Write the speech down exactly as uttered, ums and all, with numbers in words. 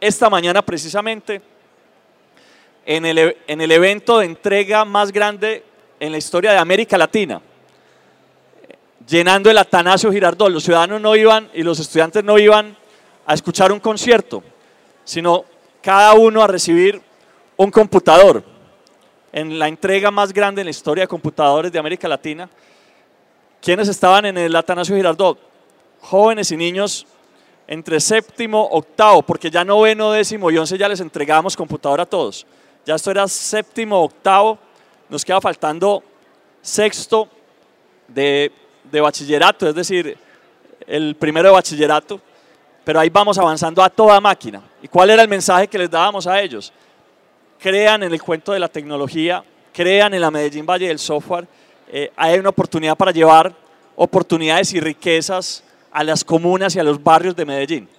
esta mañana precisamente en el, en el evento de entrega más grande en la historia de América Latina, llenando el Atanasio Girardot. Los ciudadanos no iban y los estudiantes no iban a escuchar un concierto, sino cada uno a recibir un computador. En la entrega más grande en la historia de computadores de América Latina, ¿quiénes estaban en el Atanasio Girardot? Jóvenes y niños entre séptimo, octavo, porque ya noveno, décimo y once ya les entregábamos computador a todos. Ya esto era séptimo, octavo, nos queda faltando sexto de, de bachillerato, es decir, el primero de bachillerato, pero ahí vamos avanzando a toda máquina. ¿Y cuál era el mensaje que les dábamos a ellos? Crean en el cuento de la tecnología, crean en la Medellín Valle del Software, eh, hay una oportunidad para llevar oportunidades y riquezas a las comunas y a los barrios de Medellín.